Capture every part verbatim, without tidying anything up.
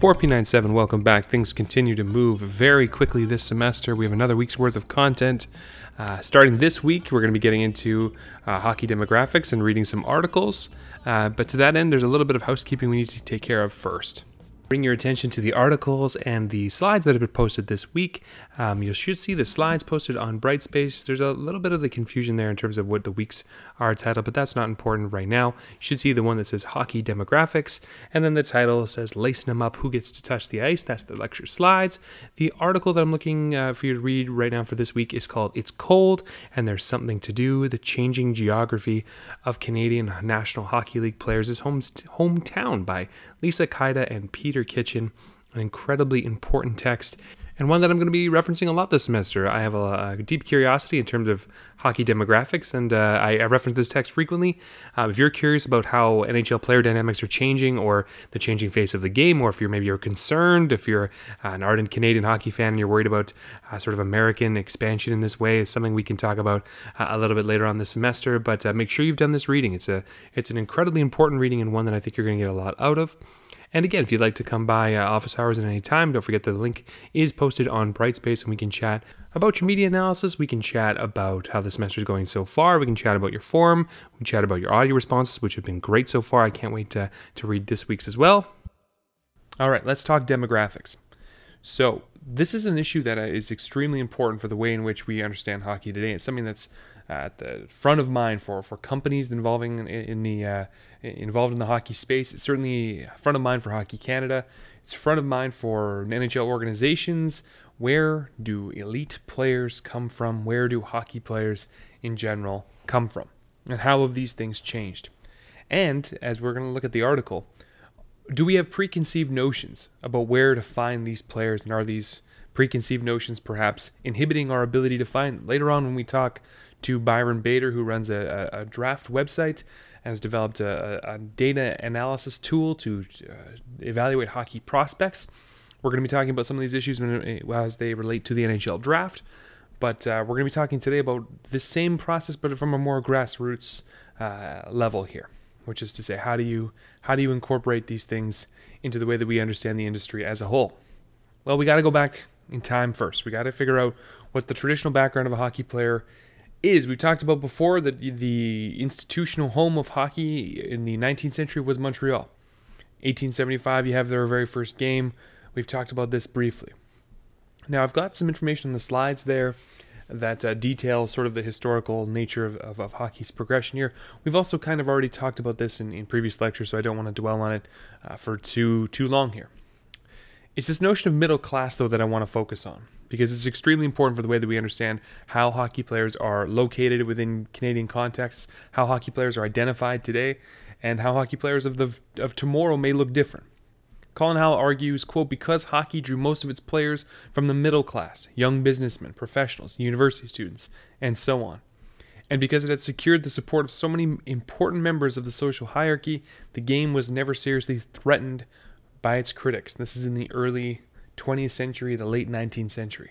four P ninety-seven, welcome back. Things continue to move very quickly this semester. We have another week's worth of content. Uh, starting this week, we're going to be getting into uh, hockey demographics and reading some articles. Uh, but to that end, there's a little bit of housekeeping we need to take care of first. Bring your attention to the articles and the slides that have been posted this week. Um, you should see the slides posted on Brightspace. There's a little bit of the confusion there in terms of what the weeks are titled, but that's not important right now. You should see the one that says Hockey Demographics, and then the title says Lacing Them Up, Who Gets to Touch the Ice. That's the lecture slides. The article that I'm looking uh, for you to read right now for this week is called It's Cold, and There's Something to Do, The Changing Geography of Canadian National Hockey League Players' home, Hometown by Lisa Kaida and Peter Kitchen. An incredibly important text, and one that I'm going to be referencing a lot this semester. I have a, a deep curiosity in terms of hockey demographics, and uh, I, I reference this text frequently. Uh, if you're curious about how N H L player dynamics are changing, or the changing face of the game, or if you're maybe you're concerned, if you're uh, an ardent Canadian hockey fan and you're worried about uh, sort of American expansion in this way, it's something we can talk about uh, a little bit later on this semester. But uh, make sure you've done this reading. It's a it's an incredibly important reading, and one that I think you're going to get a lot out of. And again, if you'd like to come by uh, office hours at any time, don't forget that the link is posted on Brightspace, and we can chat about your media analysis. We can chat about how the semester is going so far. We can chat about your forum. We can chat about your audio responses, which have been great so far. I can't wait to, to read this week's as well. All right, let's talk demographics. So this is an issue that is extremely important for the way in which we understand hockey today. It's something that's at the front of mind for, for companies involving in, in the uh, involved in the hockey space. It's certainly front of mind for Hockey Canada. It's front of mind for N H L organizations. Where do elite players come from? Where do hockey players in general come from? And how have these things changed? And as we're going to look at the article, do we have preconceived notions about where to find these players, and are these preconceived notions perhaps inhibiting our ability to find them? Later on when we talk to Byron Bader, who runs a, a, a draft website and has developed a, a data analysis tool to uh, evaluate hockey prospects, we're going to be talking about some of these issues when, as they relate to the N H L draft. But uh, we're going to be talking today about the same process, but from a more grassroots uh, level here, which is to say, how do you how do you incorporate these things into the way that we understand the industry as a whole? Well, we got to go back in time first. We got to figure out what the traditional background of a hockey player is. We've talked about before that the institutional home of hockey in the nineteenth century was Montreal. eighteen seventy-five, you have their very first game. We've talked about this briefly. Now, I've got some information on the slides there that uh, detail sort of the historical nature of, of, of hockey's progression here. We've also kind of already talked about this in, in previous lectures, so I don't want to dwell on it uh, for too too long here. It's this notion of middle class, though, that I want to focus on, because it's extremely important for the way that we understand how hockey players are located within Canadian contexts, how hockey players are identified today, and how hockey players of the of tomorrow may look different. Colin Howell argues, quote, because hockey drew most of its players from the middle class, young businessmen, professionals, university students, and so on, and because it had secured the support of so many important members of the social hierarchy, the game was never seriously threatened by its critics. This is in the early twentieth century, the late nineteenth century.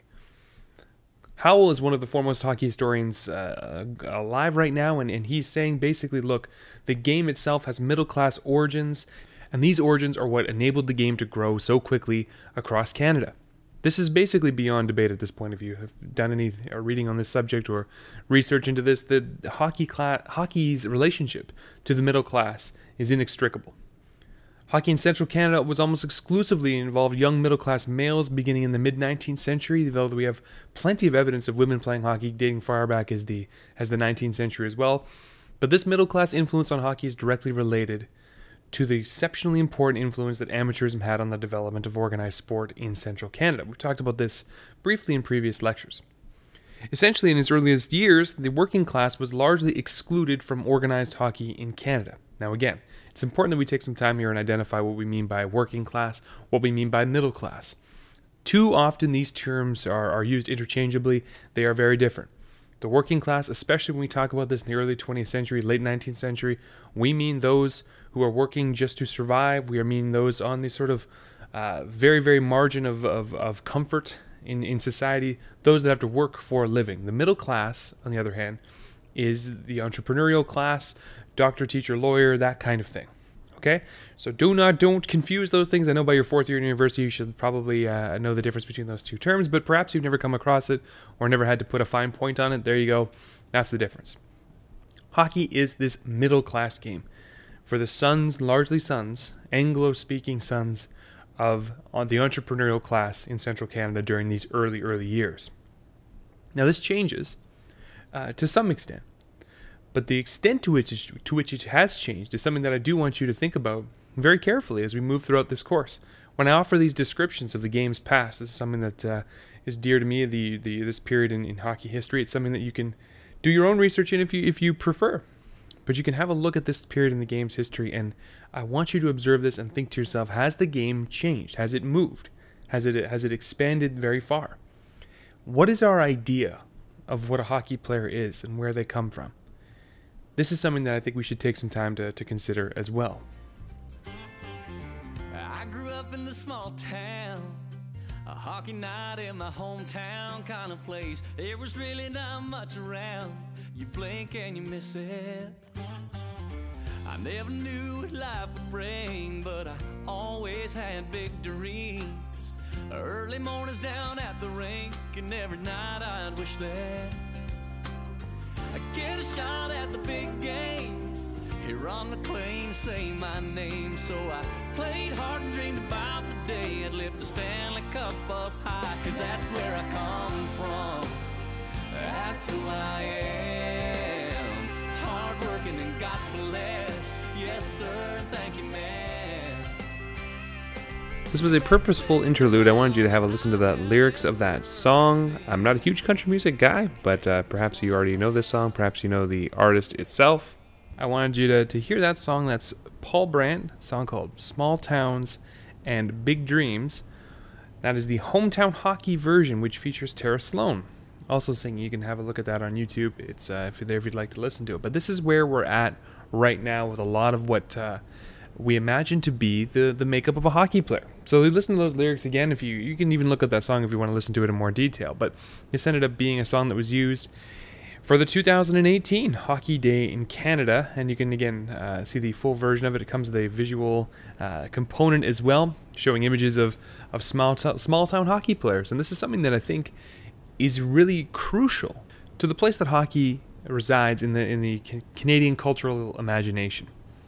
Howell is one of the foremost hockey historians uh, alive right now, and, and he's saying basically, look, the game itself has middle-class origins, and these origins are what enabled the game to grow so quickly across Canada. This is basically beyond debate at this point. If you have done any reading on this subject or research into this, the hockey cla- hockey's relationship to the middle class is inextricable. Hockey in central Canada was almost exclusively involved young middle-class males beginning in the mid-nineteenth century, though we have plenty of evidence of women playing hockey dating far back as the as the nineteenth century as well. But this middle-class influence on hockey is directly related to the exceptionally important influence that amateurism had on the development of organized sport in central Canada. We've talked about this briefly in previous lectures. Essentially, in its earliest years, the working class was largely excluded from organized hockey in Canada. Now again, it's important that we take some time here and identify what we mean by working class, what we mean by middle class. Too often these terms are, are used interchangeably. They are very different. The working class, especially when we talk about this in the early twentieth century, late nineteenth century, we mean those who are working just to survive. We are meaning those on the sort of uh, very, very margin of, of, of comfort in, in society, those that have to work for a living. The middle class, on the other hand, is the entrepreneurial class, doctor, teacher, lawyer, that kind of thing. Okay, so do not don't confuse those things. I know by your fourth year in university you should probably uh, know the difference between those two terms, but perhaps you've never come across it or never had to put a fine point on it. There you go. That's the difference. Hockey is this middle class game for the sons, largely sons, Anglo-speaking sons of on the entrepreneurial class in central Canada during these early, early years. Now this changes uh, to some extent. But the extent to which, it, to which it has changed is something that I do want you to think about very carefully as we move throughout this course. When I offer these descriptions of the game's past, this is something that uh, is dear to me, the, the this period in, in hockey history. It's something that you can do your own research in if you if you prefer. But you can have a look at this period in the game's history, and I want you to observe this and think to yourself, has the game changed? Has it moved? Has it has it expanded very far? What is our idea of what a hockey player is and where they come from? This is something that I think we should take some time to, to consider as well. I grew up in a small town, a hockey night in my hometown kind of place. There was really not much around. You blink and you miss it. I never knew what life would bring, but I always had big dreams. Early mornings down at the rink, and every night I'd wish that I get a shot at the big game. Here on the claim, say my name. So I played hard and dreamed about the day I'd lift the Stanley Cup up high. Cause that's where I come from, that's who I am. Hard working and God blessed. Yes sir, thank you man. This was a purposeful interlude. I wanted you to have a listen to the lyrics of that song. I'm not a huge country music guy, but uh, perhaps you already know this song. Perhaps you know the artist itself. I wanted you to, to hear that song. That's Paul Brandt, a song called Small Towns and Big Dreams. That is the hometown hockey version, which features Tara Slone also singing. You can have a look at that on YouTube. It's uh, if you're there if you'd like to listen to it. But this is where we're at right now with a lot of what uh, we imagine to be the, the makeup of a hockey player. So listen to those lyrics again. If you you can even look at that song if you want to listen to it in more detail. But this ended up being a song that was used for the two thousand eighteen Hockey Day in Canada, and you can again uh, see the full version of it. It comes with a visual uh, component as well, showing images of of small t- small town hockey players. And this is something that I think is really crucial to the place that hockey resides in the in the Canadian cultural imagination.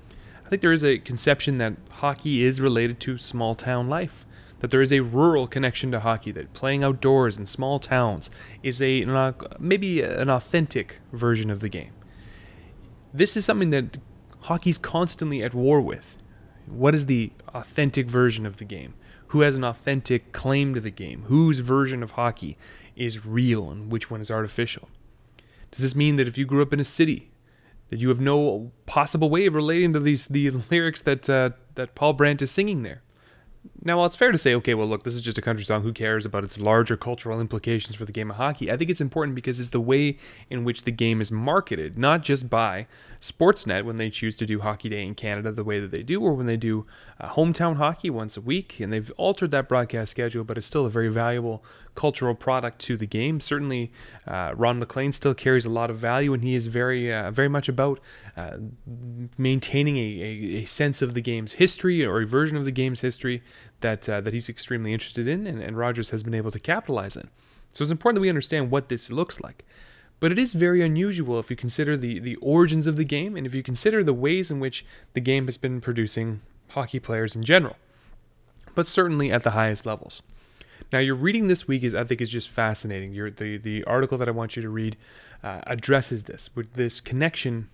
I think there is a conception that hockey is related to small town life, that there is a rural connection to hockey, that playing outdoors in small towns is a maybe an authentic version of the game. This is something that hockey's constantly at war with. What is the authentic version of the game? Who has an authentic claim to the game? Whose version of hockey is real and which one is artificial? Does this mean that if you grew up in a city, that you have no possible way of relating to these the lyrics that uh, that Paul Brandt is singing there? Now, while it's fair to say, okay, well, look, this is just a country song, who cares about its larger cultural implications for the game of hockey? I think it's important because it's the way in which the game is marketed, not just by Sportsnet when they choose to do Hockey Day in Canada the way that they do, or when they do uh, hometown hockey once a week, and they've altered that broadcast schedule, but it's still a very valuable cultural product to the game. Certainly, uh, Ron MacLean still carries a lot of value, and he is very, uh, very much about uh, maintaining a, a, a sense of the game's history, or a version of the game's history that uh, that he's extremely interested in, and, and Rogers has been able to capitalize on. So it's important that we understand what this looks like. But it is very unusual if you consider the, the origins of the game, and if you consider the ways in which the game has been producing hockey players in general, but certainly at the highest levels. Now, your reading this week is, I think, is just fascinating. Your, the, the article that I want you to read uh, addresses this, with this connection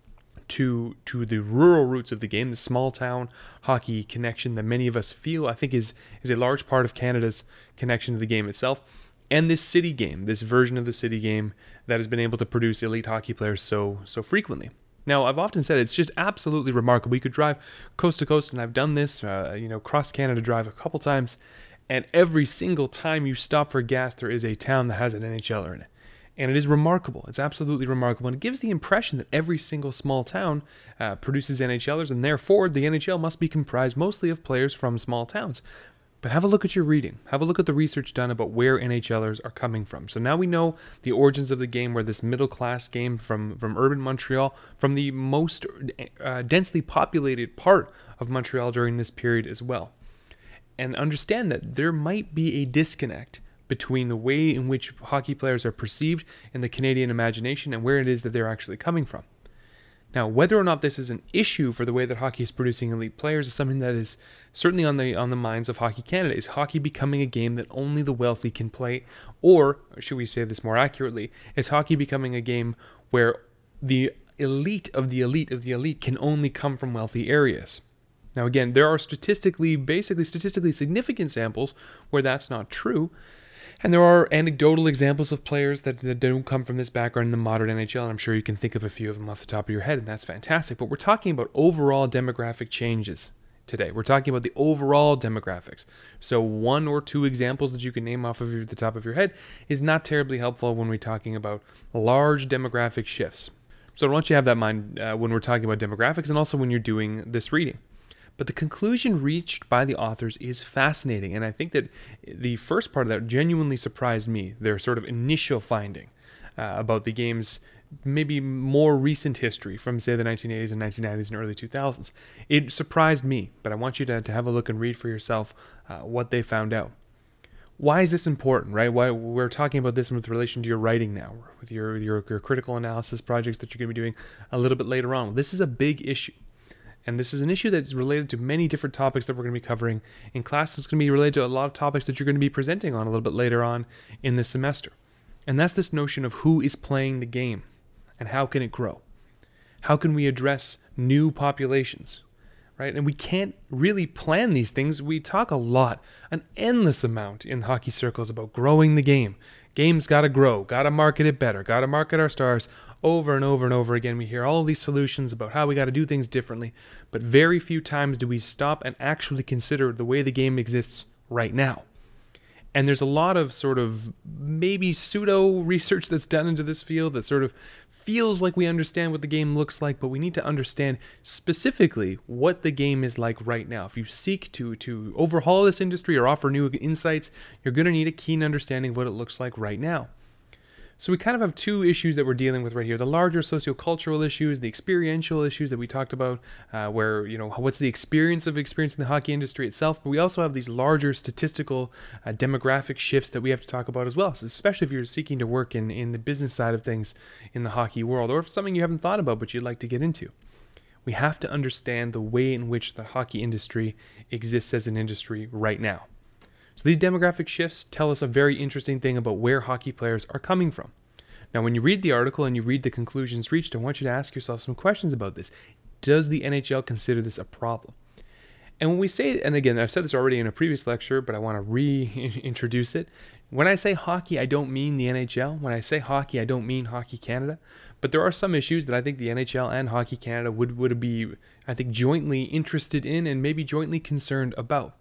to to the rural roots of the game, the small town hockey connection that many of us feel, I think, is is a large part of Canada's connection to the game itself, and this city game, this version of the city game that has been able to produce elite hockey players so so frequently. Now, I've often said it's just absolutely remarkable. You could drive coast to coast, and I've done this, uh, you know, cross Canada drive a couple times, and every single time you stop for gas, there is a town that has an N H L er in it. And it is remarkable. It's absolutely remarkable. And it gives the impression that every single small town uh, produces N H L ers, and therefore the N H L must be comprised mostly of players from small towns. But have a look at your reading. Have a look at the research done about where NHLers are coming from. So now we know the origins of the game, where this middle-class game from, from urban Montreal, from the most uh, densely populated part of Montreal during this period as well. And understand that there might be a disconnect between the way in which hockey players are perceived in the Canadian imagination and where it is that they're actually coming from. Now, whether or not this is an issue for the way that hockey is producing elite players is something that is certainly on the on the minds of Hockey Canada. Is hockey becoming a game that only the wealthy can play? Or, should we say this more accurately, is hockey becoming a game where the elite of the elite of the elite can only come from wealthy areas? Now, again, there are statistically, basically statistically significant samples where that's not true. And there are anecdotal examples of players that, that don't come from this background in the modern N H L, and I'm sure you can think of a few of them off the top of your head, and that's fantastic. But we're talking about overall demographic changes today. We're talking about the overall demographics. So one or two examples that you can name off of your, the top of your head is not terribly helpful when we're talking about large demographic shifts. So I want you to have that in mind uh, when we're talking about demographics, and also when you're doing this reading. But the conclusion reached by the authors is fascinating, and I think that the first part of that genuinely surprised me, their sort of initial finding uh, about the game's maybe more recent history from, say, the nineteen eighties and nineteen nineties and early two thousands. It surprised me, but I want you to, to have a look and read for yourself uh, what they found out. Why is this important, right? Why we're talking about this with relation to your writing now, with your, your, your critical analysis projects that you're going to be doing a little bit later on. This is a big issue. And this is an issue that's related to many different topics that we're going to be covering in class. It's going to be related to a lot of topics that you're going to be presenting on a little bit later on in this semester. And that's this notion of who is playing the game and how can it grow? How can we address new populations, right? And we can't really plan these things. We talk a lot, an endless amount in hockey circles about growing the game. Game's got to grow, got to market it better, got to market our stars. Over and over and over again, we hear all these solutions about how we got to do things differently, but very few times do we stop and actually consider the way the game exists right now. And there's a lot of sort of maybe pseudo research that's done into this field that sort of feels like we understand what the game looks like, but we need to understand specifically what the game is like right now. If you seek to to overhaul this industry or offer new insights, you're going to need a keen understanding of what it looks like right now. So we kind of have two issues that we're dealing with right here. The larger sociocultural issues, the experiential issues that we talked about, uh, where, you know, what's the experience of experiencing the hockey industry itself. But we also have these larger statistical uh, demographic shifts that we have to talk about as well. So especially if you're seeking to work in, in the business side of things in the hockey world, or if it's something you haven't thought about but you'd like to get into. We have to understand the way in which the hockey industry exists as an industry right now. So these demographic shifts tell us a very interesting thing about where hockey players are coming from. Now, when you read the article and you read the conclusions reached, I want you to ask yourself some questions about this. Does the N H L consider this a problem? And when we say, and again, I've said this already in a previous lecture, but I want to reintroduce it. When I say hockey, I don't mean the N H L. When I say hockey, I don't mean Hockey Canada. But there are some issues that I think the N H L and Hockey Canada would, would be, I think, jointly interested in and maybe jointly concerned about.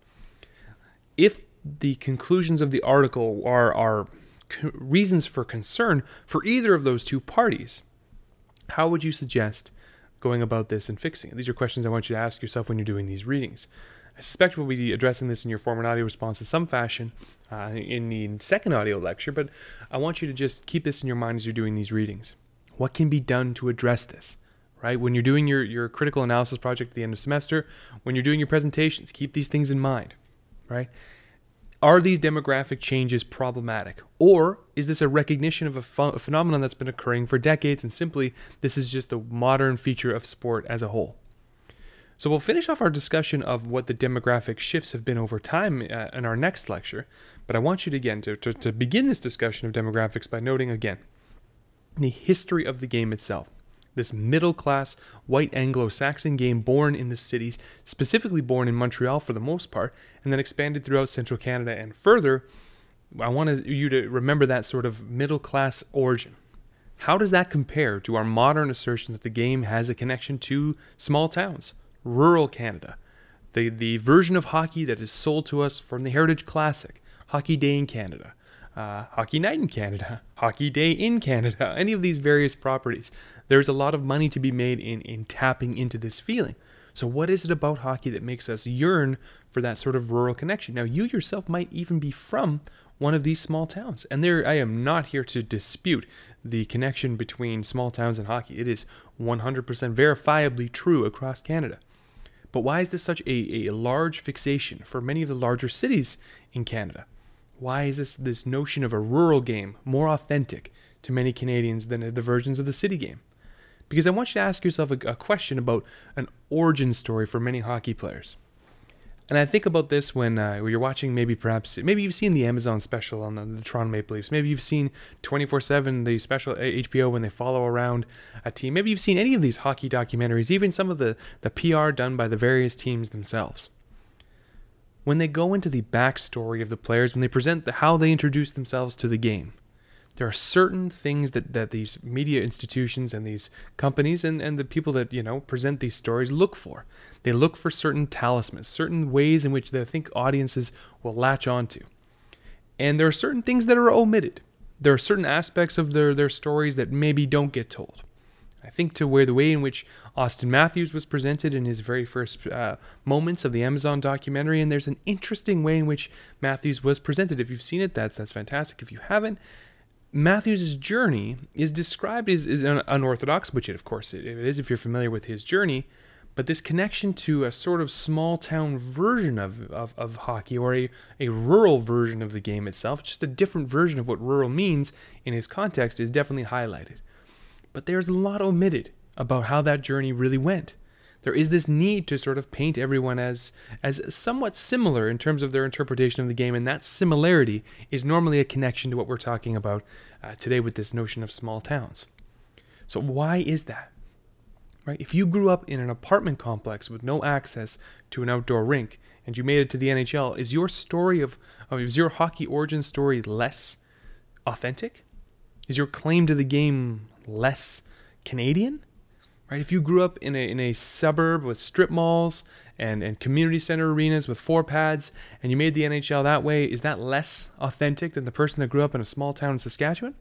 If the conclusions of the article are, are reasons for concern for either of those two parties, how would you suggest going about this and fixing it? These are questions I want you to ask yourself when you're doing these readings. I suspect we'll be addressing this in your form and audio response in some fashion uh, in the second audio lecture, but I want you to just keep this in your mind as you're doing these readings. What can be done to address this? Right? When you're doing your, your critical analysis project at the end of semester, when you're doing your presentations, keep these things in mind, right? Are these demographic changes problematic? Or is this a recognition of a, ph- a phenomenon that's been occurring for decades and simply this is just the modern feature of sport as a whole? So we'll finish off our discussion of what the demographic shifts have been over time uh, in our next lecture. But I want you to, again, to, to, to begin this discussion of demographics by noting again the history of the game itself. This middle-class, white Anglo-Saxon game born in the cities, specifically born in Montreal for the most part, and then expanded throughout central Canada and further. I want you to remember that sort of middle-class origin. How does that compare to our modern assertion that the game has a connection to small towns, rural Canada, the, the version of hockey that is sold to us from the Heritage Classic, Hockey Day in Canada, uh, Hockey Night in Canada, Hockey Day in Canada, any of these various properties. There's a lot of money to be made in, in tapping into this feeling. So what is it about hockey that makes us yearn for that sort of rural connection? Now, you yourself might even be from one of these small towns. And there, I am not here to dispute the connection between small towns and hockey. It is one hundred percent verifiably true across Canada. But why is this such a, a large fixation for many of the larger cities in Canada? Why is this, this notion of a rural game more authentic to many Canadians than the versions of the city game? Because I want you to ask yourself a, a question about an origin story for many hockey players. And I think about this when, uh, when you're watching, maybe perhaps, maybe you've seen the Amazon special on the, the Toronto Maple Leafs. Maybe you've seen twenty-four seven, the special H B O when they follow around a team. Maybe you've seen any of these hockey documentaries, even some of the, the P R done by the various teams themselves. When they go into the backstory of the players, when they present the, how they introduce themselves to the game, there are certain things that, that these media institutions and these companies and, and the people that, you know, present these stories look for. They look for certain talismans, certain ways in which they think audiences will latch onto. And there are certain things that are omitted. There are certain aspects of their, their stories that maybe don't get told. I think to where the way in which Austin Matthews was presented in his very first uh, moments of the Amazon documentary, and there's an interesting way in which Matthews was presented. If you've seen it, that's, that's fantastic. If you haven't, Matthews' journey is described as, as unorthodox, which it, of course it is if you're familiar with his journey, but this connection to a sort of small-town version of, of, of hockey, or a, a rural version of the game itself, just a different version of what rural means in his context, is definitely highlighted. But there's a lot omitted about how that journey really went. There is this need to sort of paint everyone as as somewhat similar in terms of their interpretation of the game, and that similarity is normally a connection to what we're talking about uh, today with this notion of small towns. So why is that? Right? If you grew up in an apartment complex with no access to an outdoor rink and you made it to the N H L, is your story of, of is your hockey origin story less authentic? Is your claim to the game less Canadian? Right? If you grew up in a in a suburb with strip malls and, and community center arenas with four pads and you made the N H L that way, is that less authentic than the person that grew up in a small town in Saskatchewan?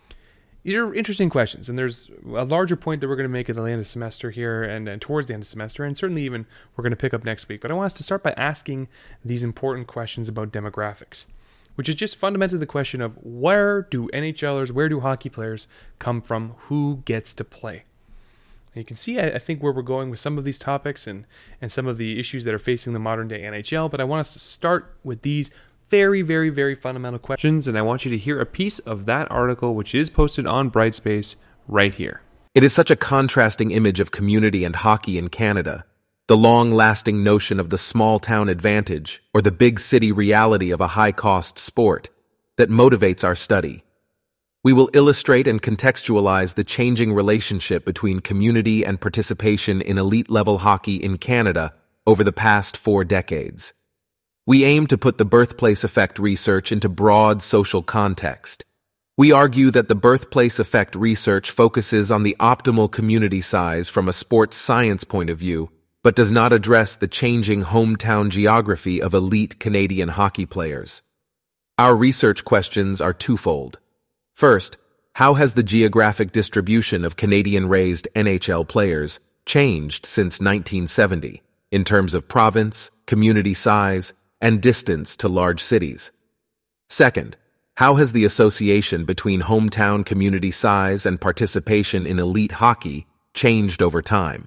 These are interesting questions, and there's a larger point that we're going to make at the end of the semester here and, and towards the end of the semester, and certainly even we're going to pick up next week. But I want us to start by asking these important questions about demographics, which is just fundamentally the question of where do NHLers, where do hockey players come from, who gets to play? And you can see, I, I think, where we're going with some of these topics and, and some of the issues that are facing the modern day N H L, but I want us to start with these very, very, very fundamental questions, and I want you to hear a piece of that article, which is posted on Brightspace right here. It is such a contrasting image of community and hockey in Canada, the long-lasting notion of the small-town advantage or the big city reality of a high-cost sport that motivates our study. We will illustrate and contextualize the changing relationship between community and participation in elite-level hockey in Canada over the past four decades. We aim to put the birthplace effect research into broad social context. We argue that the birthplace effect research focuses on the optimal community size from a sports science point of view, but does not address the changing hometown geography of elite Canadian hockey players. Our research questions are twofold. First, how has the geographic distribution of Canadian-raised N H L players changed since nineteen seventy in terms of province, community size, and distance to large cities? Second, how has the association between hometown community size and participation in elite hockey changed over time?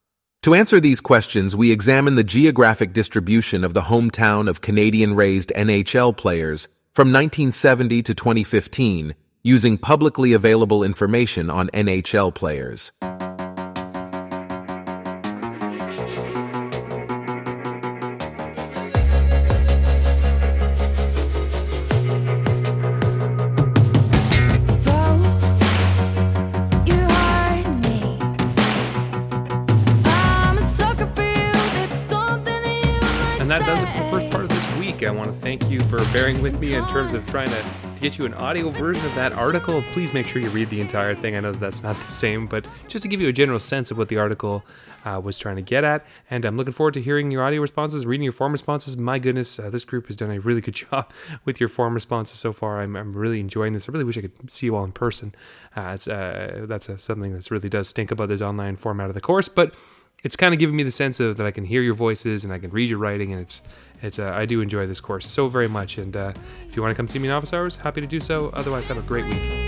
To answer these questions, we examine the geographic distribution of the hometown of Canadian-raised N H L players from nineteen seventy to twenty fifteen using publicly available information on N H L players. And that does it for the first part of this week week. I want to thank you for bearing with me in terms of trying to, to get you an audio version of that article. Please make sure you read the entire thing. I know that that's not the same, but just to give you a general sense of what the article uh, was trying to get at. And I'm looking forward to hearing your audio responses, reading your form responses. My goodness, uh, this group has done a really good job with your form responses so far. I'm, I'm really enjoying this. I really wish I could see you all in person. Uh, it's uh, That's uh, something that really does stink about this online format of the course, but it's kind of giving me the sense of that I can hear your voices and I can read your writing, and it's it's uh, I do enjoy this course so very much. And uh, if you want to come see me in office hours, happy to do so. Otherwise, have a great week.